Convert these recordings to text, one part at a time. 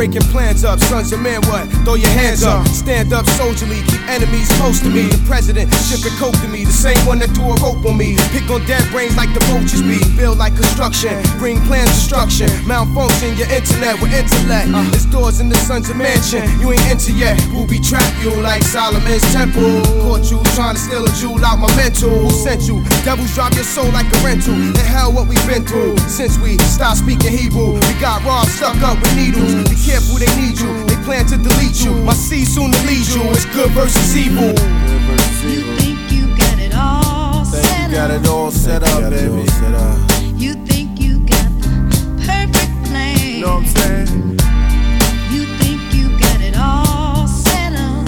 breaking plans up. Sons of men, what? Throw your hands up. Stand up soldierly, keep enemies close to me. The president shipping coke to me, the same one that threw a rope on me. Pick on dead brains like the vultures be. Build like construction, bring plans destruction. Malfunction your internet with intellect. It's doors in the Sons of Mansion, you ain't into yet. Who be trap you like Solomon's temple? Caught you trying to steal a jewel out my mental. Who sent you? Devils drop your soul like a rental. The hell what we been through since we stopped speaking Hebrew. We got robbed, stuck up with needles. Be careful, they need you. They plan to delete you. My seed soon to lead you. It's good versus evil. You think you got it all set up. You got it all set up, baby. You think you got the perfect plan. You know what I'm saying? You think you got it all set up.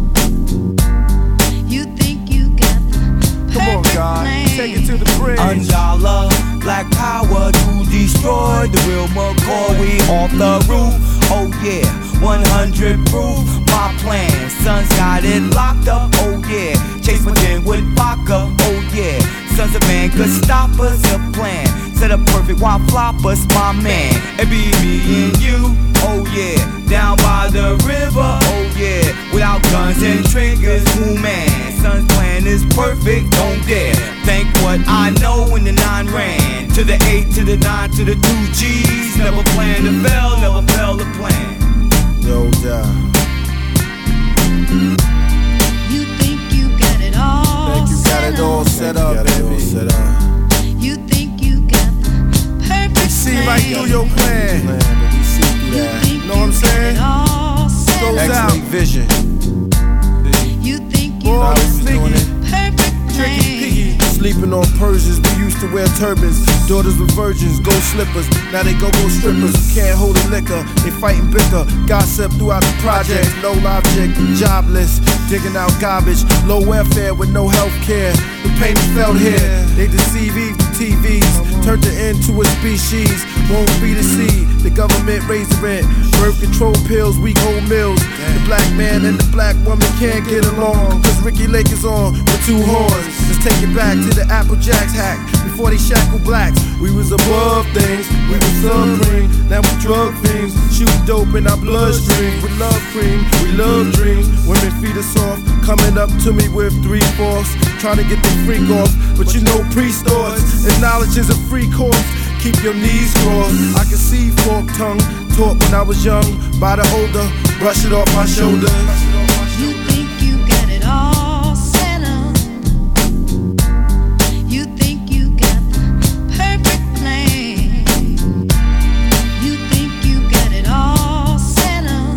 You think you got the Come on, perfect God, plan. take it to the bridge. Unjala, black power to destroy the real McCoy. We off the roof, oh yeah, 100 proof. My plan, sons got it locked up, oh yeah. Chase my gin with vodka, oh yeah. Sons of man could stop us, a plan. Set up perfect while flop us, my man. It be me and you, oh yeah. Down by the river, oh yeah. Without guns and triggers, ooh man. Son's plan is perfect, don't dare. Think what I know when the 9 ran. To the 8, to the 9, to the 2 G's. Never planned to fail, never failed to plan. Yo, down. You think you got it all Think you got it all set up, baby. You think you got the perfect We see plan. right through your plan. We see through You that. think Know what I'm saying? you got it all set Goes up. out. vision. You think you Boy, got we the doing it. perfect Tricky plan. piggy. Sleeping on Persians, we used to wear turbans. Daughters with virgins, gold slippers. Now they go strippers. Can't hold a liquor, they fighting bicker. Gossip throughout the project. No object, jobless. Digging out garbage. Low welfare with no health care. The pain is felt here. They deceive Eve to TVs. Turned it into a species. Won't be the seed. The government raised the rent. Birth control pills, weak old meals. The black man and the black woman can't get along. Cause Ricky Lake is on with 2 horns. Let's take it back to the Apple Jacks hack. Before they shackled blacks, we was above things. We was supreme. Now we drug fiends. Shoot dope in our bloodstream. With love cream, we love dreams. Women feed us off. Coming up to me with 3/4. Trying to get the freak off. But you know priest thoughts. And knowledge is a free course. Keep your knees crossed. I can see forked tongue. Taught when I was young by the older. Brush it off my shoulders. You think you got it all set up. You think you got the perfect plan. You think you got it all set up.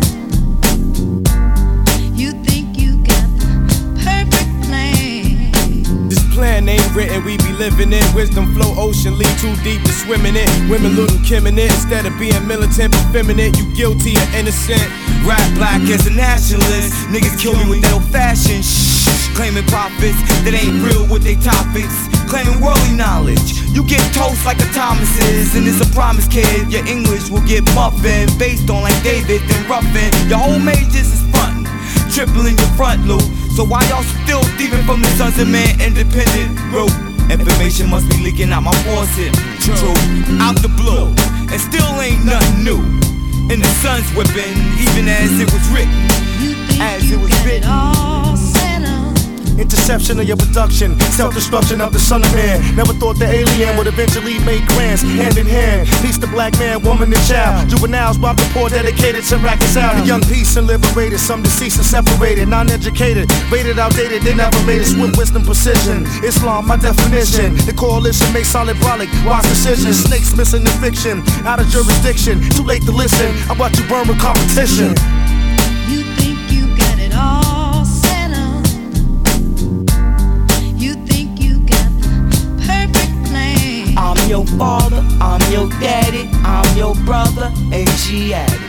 You think you got the perfect plan. This plan ain't written, we be living it. Wisdom flow ocean, lead too deep to swimming it. Women little Kim in it. Instead of being militant but feminine, you guilty or innocent. Rap black as a nationalist. Niggas kill me with that old fashioned shh. Claiming profits that ain't real with they topics. Claiming worldly knowledge. You get toast like a Thomas's. And it's a promise, kid. Your English will get muffin. Based on like David, then Ruffin. Your whole majors is frontin'. Tripling your front loop. So why y'all still thieving from the Sons of Man independent route? Information must be leaking out my faucet. True, out the blue. And still ain't nothing new. And the sun's whipping, even as it was written. You think As you it was got it written. all set up. Interception of your production, self-destruction of the son of man. Never thought the alien would eventually make grants, hand in hand. Peace to black man, woman, and child. Juveniles, Bob the poor, dedicated to reconcile. The young peace and liberated, some deceased and separated. Non-educated, rated outdated, they never made it. With wisdom, precision. Islam, my definition. The coalition makes solid brolic, wise decisions. Snakes missing the fiction, out of jurisdiction. Too late to listen, I watch you burn with competition. You think you got it all set up. You think you got the perfect plan. I'm your father, I'm your daddy, I'm your brother, and she added.